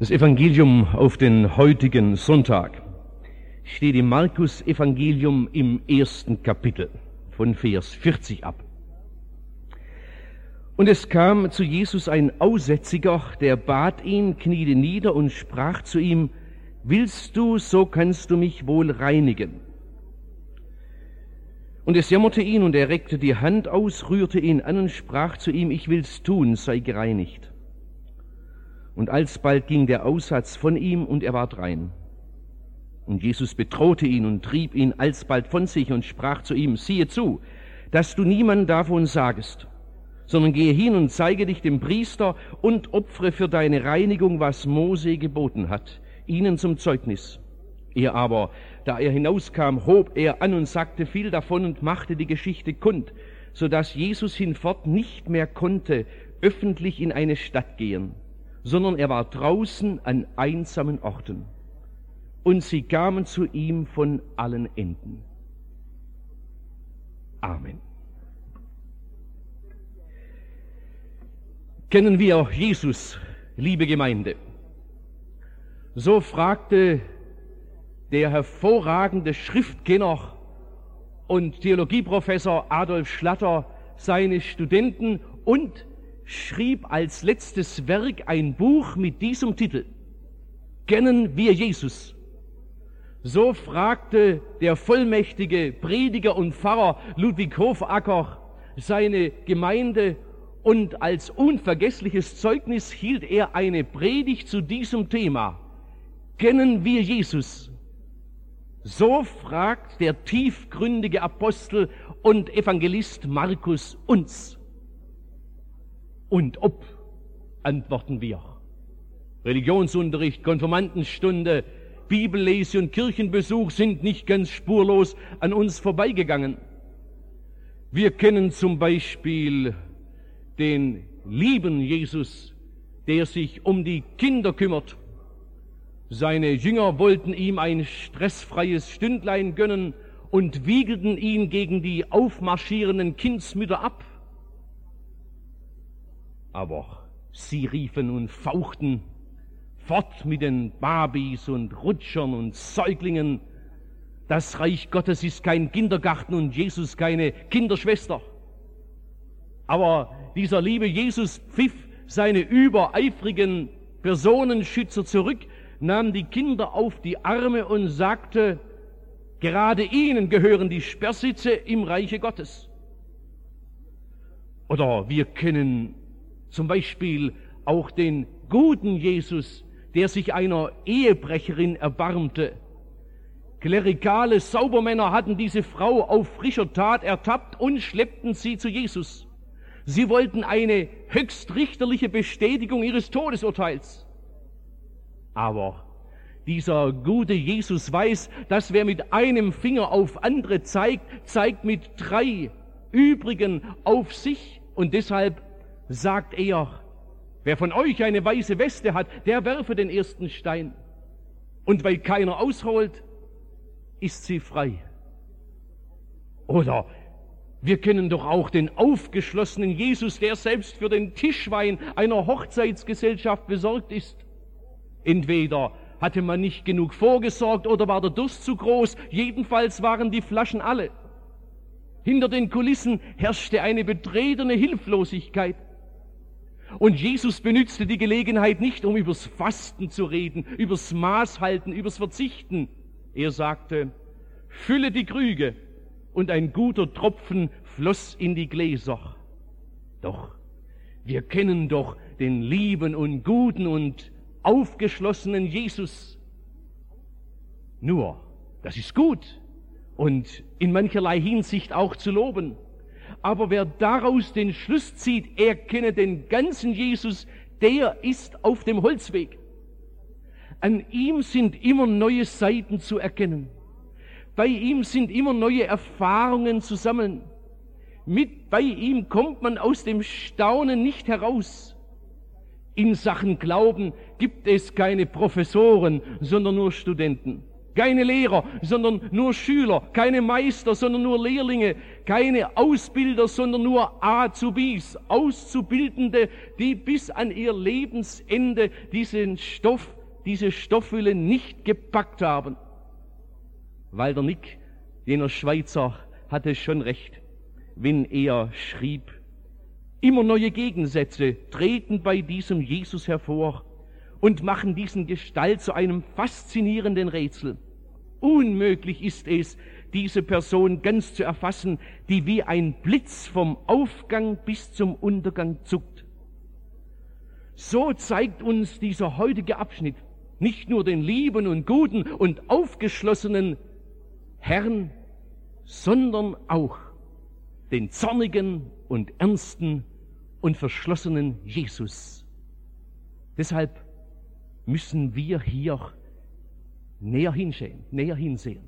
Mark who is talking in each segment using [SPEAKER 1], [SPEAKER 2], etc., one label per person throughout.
[SPEAKER 1] Das Evangelium auf den heutigen Sonntag steht im Markus-Evangelium im 1. Kapitel von Vers 40 ab. Und es kam zu Jesus ein Aussätziger, der bat ihn, kniete nieder und sprach zu ihm: Willst du, so kannst du mich wohl reinigen. Und es jammerte ihn, und er reckte die Hand aus, rührte ihn an und sprach zu ihm: Ich will's tun, sei gereinigt. Und alsbald ging der Aussatz von ihm, und er ward rein. Und Jesus bedrohte ihn und trieb ihn alsbald von sich und sprach zu ihm: Siehe zu, dass du niemand davon sagest, sondern gehe hin und zeige dich dem Priester und opfere für deine Reinigung, was Mose geboten hat, ihnen zum Zeugnis. Er aber, da er hinauskam, hob er an und sagte viel davon und machte die Geschichte kund, so dass Jesus hinfort nicht mehr konnte öffentlich in eine Stadt gehen, sondern er war draußen an einsamen Orten. Und sie kamen zu ihm von allen Enden. Amen. Kennen wir Jesus, liebe Gemeinde? So fragte der hervorragende Schriftkenner und Theologieprofessor Adolf Schlatter seine Studenten und schrieb als letztes Werk ein Buch mit diesem Titel: Kennen wir Jesus? So fragte der vollmächtige Prediger und Pfarrer Ludwig Hofacker seine Gemeinde, und als unvergessliches Zeugnis hielt er eine Predigt zu diesem Thema: Kennen wir Jesus? So fragt der tiefgründige Apostel und Evangelist Markus uns. Und ob, antworten wir. Religionsunterricht, Konfirmandenstunde, Bibellese und Kirchenbesuch sind nicht ganz spurlos an uns vorbeigegangen. Wir kennen zum Beispiel den lieben Jesus, der sich um die Kinder kümmert. Seine Jünger wollten ihm ein stressfreies Stündlein gönnen und wiegelten ihn gegen die aufmarschierenden Kindsmütter ab. Aber sie riefen und fauchten: Fort mit den Babys und Rutschern und Säuglingen. Das Reich Gottes ist kein Kindergarten und Jesus keine Kinderschwester. Aber dieser liebe Jesus pfiff seine übereifrigen Personenschützer zurück, nahm die Kinder auf die Arme und sagte: Gerade ihnen gehören die Sperrsitze im Reiche Gottes. Oder wir kennen zum Beispiel auch den guten Jesus, der sich einer Ehebrecherin erbarmte. Klerikale Saubermänner hatten diese Frau auf frischer Tat ertappt und schleppten sie zu Jesus. Sie wollten eine höchstrichterliche Bestätigung ihres Todesurteils. Aber dieser gute Jesus weiß, dass wer mit einem Finger auf andere zeigt, zeigt mit 3 übrigen auf sich. Und deshalb sagt er: Wer von euch eine weiße Weste hat, der werfe den ersten Stein. Und weil keiner ausholt, ist sie frei. Oder wir kennen doch auch den aufgeschlossenen Jesus, der selbst für den Tischwein einer Hochzeitsgesellschaft besorgt ist. Entweder hatte man nicht genug vorgesorgt oder war der Durst zu groß. Jedenfalls waren die Flaschen alle. Hinter den Kulissen herrschte eine betretene Hilflosigkeit. Und Jesus benützte die Gelegenheit nicht, um übers Fasten zu reden, übers Maßhalten, übers Verzichten. Er sagte: Fülle die Krüge, und ein guter Tropfen floss in die Gläser. Doch wir kennen doch den lieben und guten und aufgeschlossenen Jesus. Nur, das ist gut und in mancherlei Hinsicht auch zu loben. Aber wer daraus den Schluss zieht, er kenne den ganzen Jesus, der ist auf dem Holzweg. An ihm sind immer neue Seiten zu erkennen. Bei ihm sind immer neue Erfahrungen zu sammeln. Bei ihm kommt man aus dem Staunen nicht heraus. In Sachen Glauben gibt es keine Professoren, sondern nur Studenten. Keine Lehrer, sondern nur Schüler, keine Meister, sondern nur Lehrlinge, keine Ausbilder, sondern nur Azubis, Auszubildende, die bis an ihr Lebensende diese Stoffhülle nicht gepackt haben. Walter Nick, jener Schweizer, hatte schon recht, wenn er schrieb, immer neue Gegensätze treten bei diesem Jesus hervor und machen diesen Gestalt zu einem faszinierenden Rätsel. Unmöglich ist es, diese Person ganz zu erfassen, die wie ein Blitz vom Aufgang bis zum Untergang zuckt. So zeigt uns dieser heutige Abschnitt nicht nur den lieben und guten und aufgeschlossenen Herrn, sondern auch den zornigen und ernsten und verschlossenen Jesus. Deshalb müssen wir hier näher hinsehen.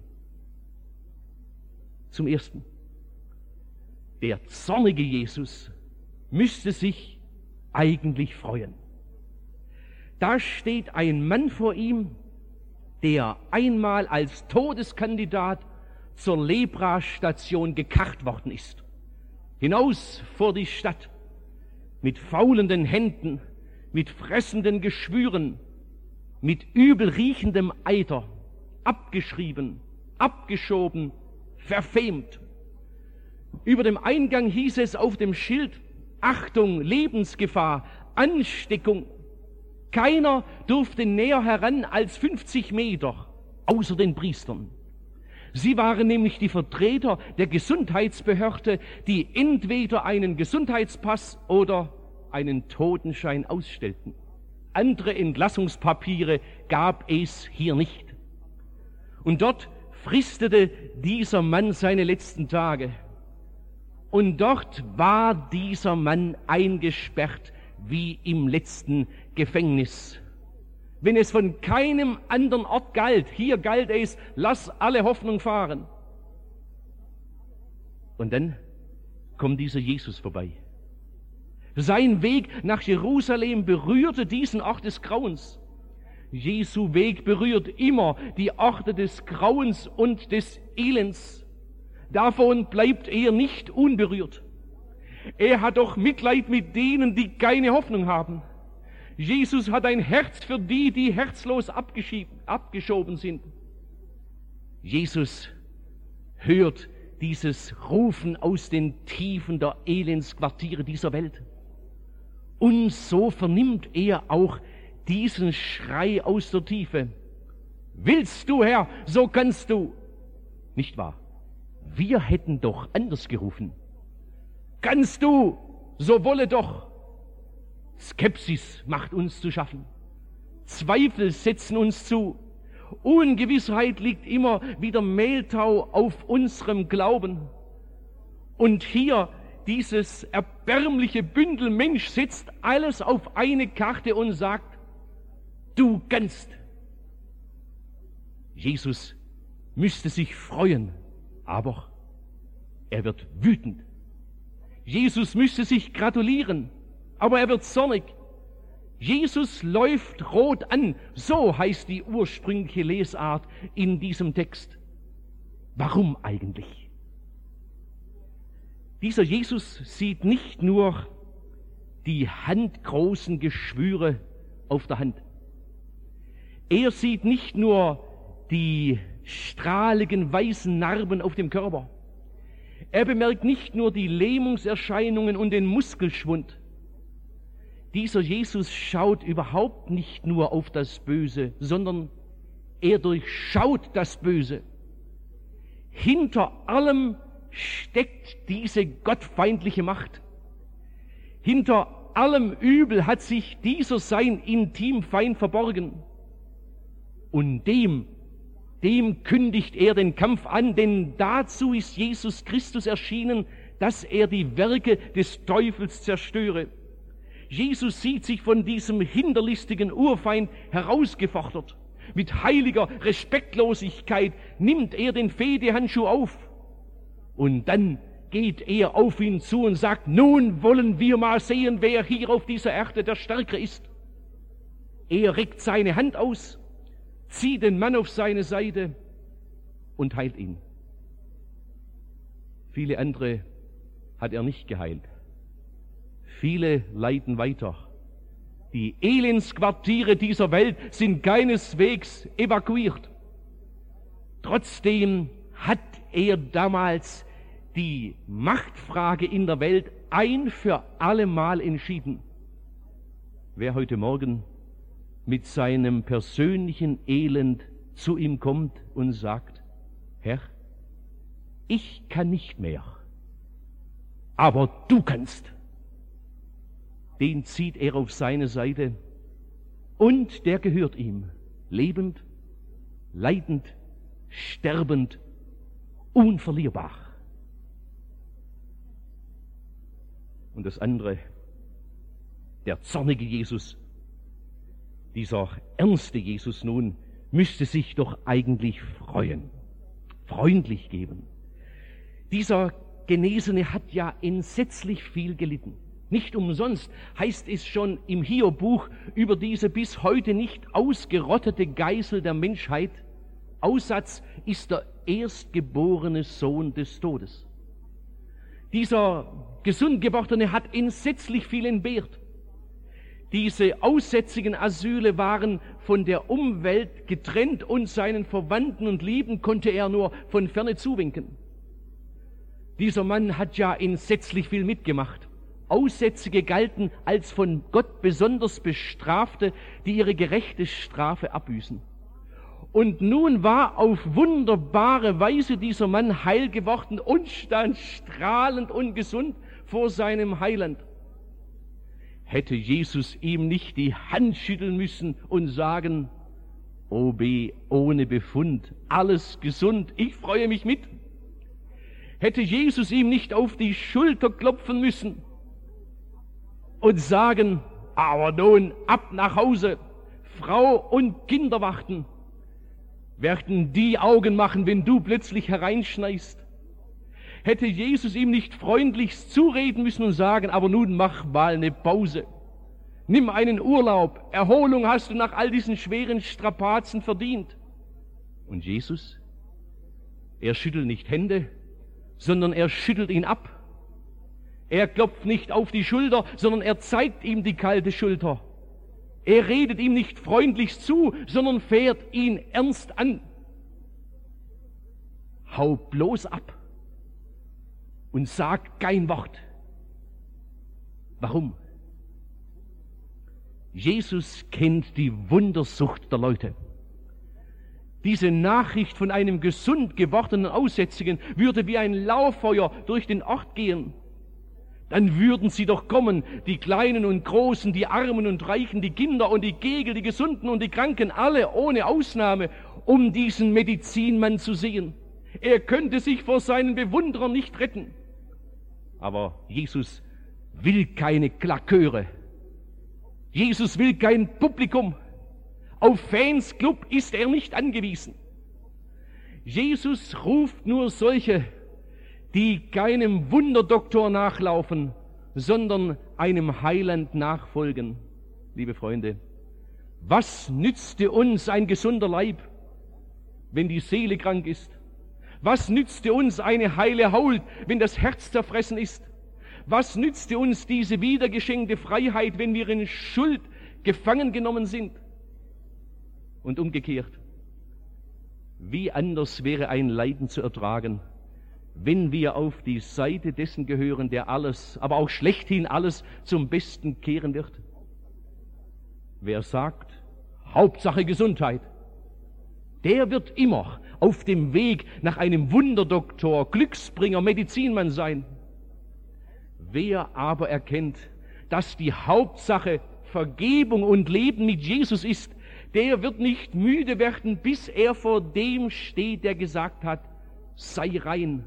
[SPEAKER 1] Zum Ersten, der zornige Jesus müsste sich eigentlich freuen. Da steht ein Mann vor ihm, der einmal als Todeskandidat zur Leprastation gekarrt worden ist. Hinaus vor die Stadt, mit faulenden Händen, mit fressenden Geschwüren, mit übel riechendem Eiter, abgeschrieben, abgeschoben, verfemt. Über dem Eingang hieß es auf dem Schild: Achtung, Lebensgefahr, Ansteckung. Keiner durfte näher heran als 50 Meter, außer den Priestern. Sie waren nämlich die Vertreter der Gesundheitsbehörde, die entweder einen Gesundheitspass oder einen Totenschein ausstellten. Andere Entlassungspapiere gab es hier nicht. Und dort fristete dieser Mann seine letzten Tage. Und dort war dieser Mann eingesperrt wie im letzten Gefängnis. Wenn es von keinem anderen Ort galt, hier galt es: lass alle Hoffnung fahren. Und dann kommt dieser Jesus vorbei. Sein Weg nach Jerusalem berührte diesen Ort des Grauens. Jesu Weg berührt immer die Orte des Grauens und des Elends. Davon bleibt er nicht unberührt. Er hat doch Mitleid mit denen, die keine Hoffnung haben. Jesus hat ein Herz für die, die herzlos abgeschoben sind. Jesus hört dieses Rufen aus den Tiefen der Elendsquartiere dieser Welt. Und so vernimmt er auch diesen Schrei aus der Tiefe. Willst du, Herr, so kannst du. Nicht wahr? Wir hätten doch anders gerufen. Kannst du, so wolle doch. Skepsis macht uns zu schaffen. Zweifel setzen uns zu. Ungewissheit liegt immer wieder Mehltau auf unserem Glauben. Und hier dieses erbärmliche Bündel Mensch setzt alles auf eine Karte und sagt: Du kannst. Jesus müsste sich freuen, aber er wird wütend. Jesus müsste sich gratulieren, aber er wird zornig. Jesus läuft rot an, so heißt die ursprüngliche Lesart in diesem Text. Warum eigentlich? Dieser Jesus sieht nicht nur die handgroßen Geschwüre auf der Hand. Er sieht nicht nur die strahligen weißen Narben auf dem Körper. Er bemerkt nicht nur die Lähmungserscheinungen und den Muskelschwund. Dieser Jesus schaut überhaupt nicht nur auf das Böse, sondern er durchschaut das Böse. Hinter allem steckt diese gottfeindliche Macht. Hinter allem Übel hat sich dieser sein Intimfeind verborgen. Und dem kündigt er den Kampf an, denn dazu ist Jesus Christus erschienen, dass er die Werke des Teufels zerstöre. Jesus sieht sich von diesem hinterlistigen Urfeind herausgefordert. Mit heiliger Respektlosigkeit nimmt er den Fehdehandschuh auf. Und dann geht er auf ihn zu und sagt: Nun wollen wir mal sehen, wer hier auf dieser Erde der Stärkere ist. Er reckt seine Hand aus, zieht den Mann auf seine Seite und heilt ihn. Viele andere hat er nicht geheilt. Viele leiden weiter. Die Elendsquartiere dieser Welt sind keineswegs evakuiert. Trotzdem hat er damals die Machtfrage in der Welt ein für alle Mal entschieden. Wer heute Morgen mit seinem persönlichen Elend zu ihm kommt und sagt, Herr, ich kann nicht mehr, aber du kannst, den zieht er auf seine Seite und der gehört ihm, lebend, leidend, sterbend, unverlierbar. Und das andere, der zornige Jesus, dieser ernste Jesus nun, müsste sich doch eigentlich freuen, freundlich geben. Dieser Genesene hat ja entsetzlich viel gelitten. Nicht umsonst heißt es schon im Hiob-Buch über diese bis heute nicht ausgerottete Geißel der Menschheit, Aussatz ist der erstgeborene Sohn des Todes. Dieser gesund gewordene hat entsetzlich viel entbehrt. Diese aussätzigen Asyle waren von der Umwelt getrennt und seinen Verwandten und Lieben konnte er nur von ferne zuwinken. Dieser Mann hat ja entsetzlich viel mitgemacht. Aussätzige galten als von Gott besonders Bestrafte, die ihre gerechte Strafe abbüßen. Und nun war auf wunderbare Weise dieser Mann heil geworden und stand strahlend und gesund vor seinem Heiland. Hätte Jesus ihm nicht die Hand schütteln müssen und sagen, O weh, ohne Befund, alles gesund, ich freue mich mit. Hätte Jesus ihm nicht auf die Schulter klopfen müssen und sagen, aber nun ab nach Hause, Frau und Kinder warten, werden die Augen machen, wenn du plötzlich hereinschneist. Hätte Jesus ihm nicht freundlichst zureden müssen und sagen, aber nun mach mal eine Pause. Nimm einen Urlaub. Erholung hast du nach all diesen schweren Strapazen verdient. Und Jesus, er schüttelt nicht Hände, sondern er schüttelt ihn ab. Er klopft nicht auf die Schulter, sondern er zeigt ihm die kalte Schulter. Er redet ihm nicht freundlichst zu, sondern fährt ihn ernst an. Hau bloß ab und sag kein Wort. Warum? Jesus kennt die Wundersucht der Leute. Diese Nachricht von einem gesund gewordenen Aussätzigen würde wie ein Lauffeuer durch den Ort gehen. Dann würden sie doch kommen, die Kleinen und Großen, die Armen und Reichen, die Kinder und die Kegel, die Gesunden und die Kranken, alle ohne Ausnahme, um diesen Medizinmann zu sehen. Er könnte sich vor seinen Bewunderern nicht retten. Aber Jesus will keine Klaköre. Jesus will kein Publikum. Auf Fansclub ist er nicht angewiesen. Jesus ruft nur solche, die keinem Wunderdoktor nachlaufen, sondern einem Heiland nachfolgen. Liebe Freunde, was nützte uns ein gesunder Leib, wenn die Seele krank ist? Was nützte uns eine heile Haut, wenn das Herz zerfressen ist? Was nützte uns diese wiedergeschenkte Freiheit, wenn wir in Schuld gefangen genommen sind? Und umgekehrt, wie anders wäre ein Leiden zu ertragen, wenn wir auf die Seite dessen gehören, der alles, aber auch schlechthin alles zum Besten kehren wird? Wer sagt, Hauptsache Gesundheit, der wird immer auf dem Weg nach einem Wunderdoktor, Glücksbringer, Medizinmann sein. Wer aber erkennt, dass die Hauptsache Vergebung und Leben mit Jesus ist, der wird nicht müde werden, bis er vor dem steht, der gesagt hat, sei rein.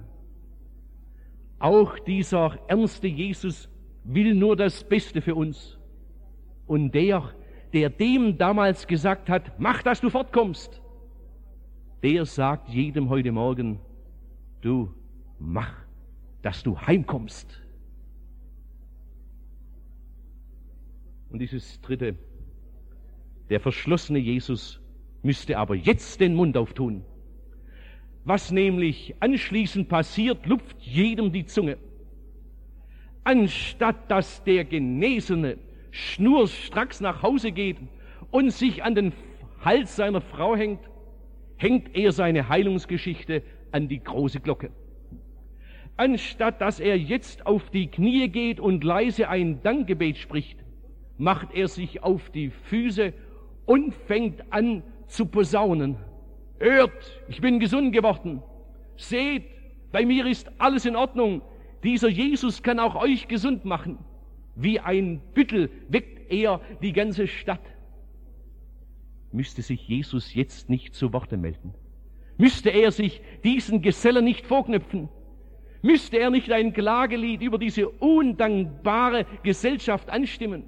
[SPEAKER 1] Auch dieser ernste Jesus will nur das Beste für uns. Und der dem damals gesagt hat, mach, dass du fortkommst, der sagt jedem heute Morgen, du mach, dass du heimkommst. Und dieses dritte, der verschlossene Jesus müsste aber jetzt den Mund auftun. Was nämlich anschließend passiert, lupft jedem die Zunge. Anstatt dass der Genesene schnurstracks nach Hause geht und sich an den Hals seiner Frau hängt, hängt er seine Heilungsgeschichte an die große Glocke. Anstatt dass er jetzt auf die Knie geht und leise ein Dankgebet spricht, macht er sich auf die Füße und fängt an zu posaunen. Hört, ich bin gesund geworden. Seht, bei mir ist alles in Ordnung. Dieser Jesus kann auch euch gesund machen. Wie ein Büttel weckt er die ganze Stadt. Müsste sich Jesus jetzt nicht zu Worte melden? Müsste er sich diesen Gesellen nicht vorknüpfen? Müsste er nicht ein Klagelied über diese undankbare Gesellschaft anstimmen?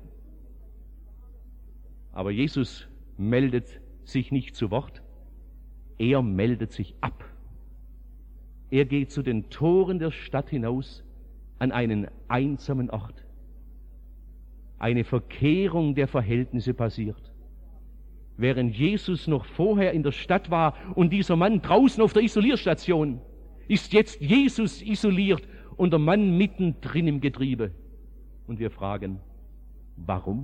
[SPEAKER 1] Aber Jesus meldet sich nicht zu Wort. Er meldet sich ab. Er geht zu den Toren der Stadt hinaus an einen einsamen Ort. Eine Verkehrung der Verhältnisse passiert. Während Jesus noch vorher in der Stadt war und dieser Mann draußen auf der Isolierstation, ist jetzt Jesus isoliert und der Mann mittendrin im Getriebe. Und wir fragen, warum?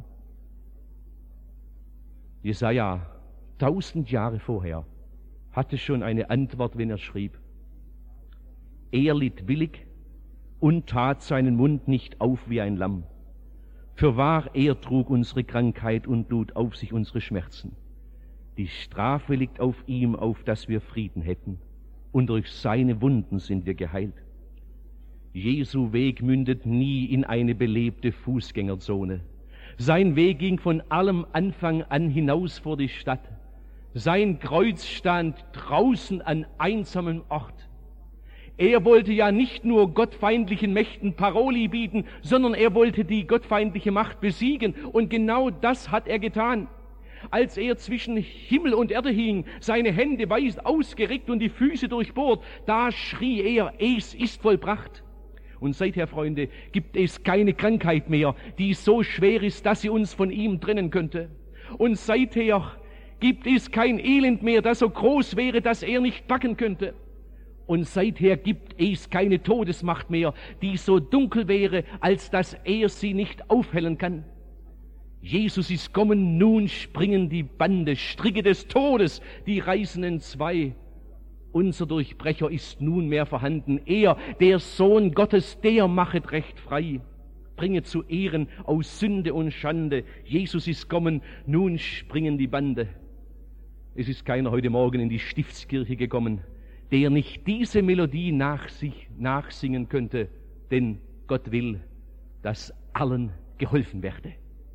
[SPEAKER 1] Jesaja, 1000 Jahre vorher, hatte schon eine Antwort, wenn er schrieb: Er litt willig und tat seinen Mund nicht auf wie ein Lamm. Fürwahr, er trug unsere Krankheit und lud auf sich unsere Schmerzen. Die Strafe liegt auf ihm, auf dass wir Frieden hätten, und durch seine Wunden sind wir geheilt. Jesu Weg mündet nie in eine belebte Fußgängerzone. Sein Weg ging von allem Anfang an hinaus vor die Stadt. Sein Kreuz stand draußen an einsamem Ort. Er wollte ja nicht nur gottfeindlichen Mächten Paroli bieten, sondern er wollte die gottfeindliche Macht besiegen. Und genau das hat er getan. Als er zwischen Himmel und Erde hing, seine Hände weit ausgereckt und die Füße durchbohrt, da schrie er, es ist vollbracht. Und seither, Freunde, gibt es keine Krankheit mehr, die so schwer ist, dass sie uns von ihm trennen könnte. Und seither gibt es kein Elend mehr, das so groß wäre, dass er nicht packen könnte. Und seither gibt es keine Todesmacht mehr, die so dunkel wäre, als dass er sie nicht aufhellen kann. Jesus ist kommen, nun springen die Bande, Stricke des Todes, die reißen entzwei. Unser Durchbrecher ist nunmehr vorhanden. Er, der Sohn Gottes, der machet Recht frei. Bringe zu Ehren aus Sünde und Schande. Jesus ist kommen, nun springen die Bande. Es ist keiner heute Morgen in die Stiftskirche gekommen, der nicht diese Melodie nachsingen könnte, denn Gott will, dass allen geholfen werde.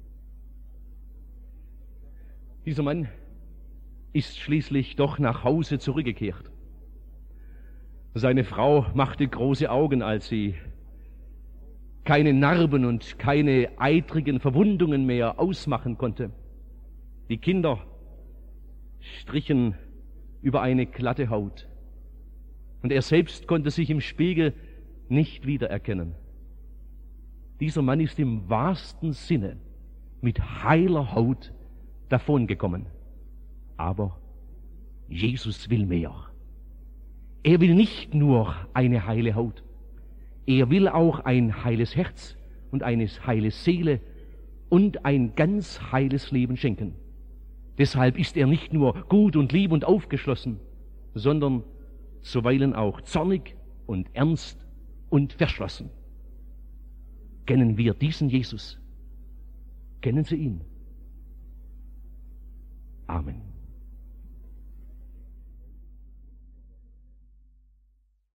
[SPEAKER 1] Dieser Mann ist schließlich doch nach Hause zurückgekehrt. Seine Frau machte große Augen, als sie keine Narben und keine eitrigen Verwundungen mehr ausmachen konnte. Die Kinder strichen über eine glatte Haut. Und er selbst konnte sich im Spiegel nicht wiedererkennen. Dieser Mann ist im wahrsten Sinne mit heiler Haut davongekommen. Aber Jesus will mehr. Er will nicht nur eine heile Haut. Er will auch ein heiles Herz und eine heile Seele und ein ganz heiles Leben schenken. Deshalb ist er nicht nur gut und lieb und aufgeschlossen, sondern zuweilen auch zornig und ernst und verschlossen. Kennen wir diesen Jesus? Kennen Sie ihn? Amen.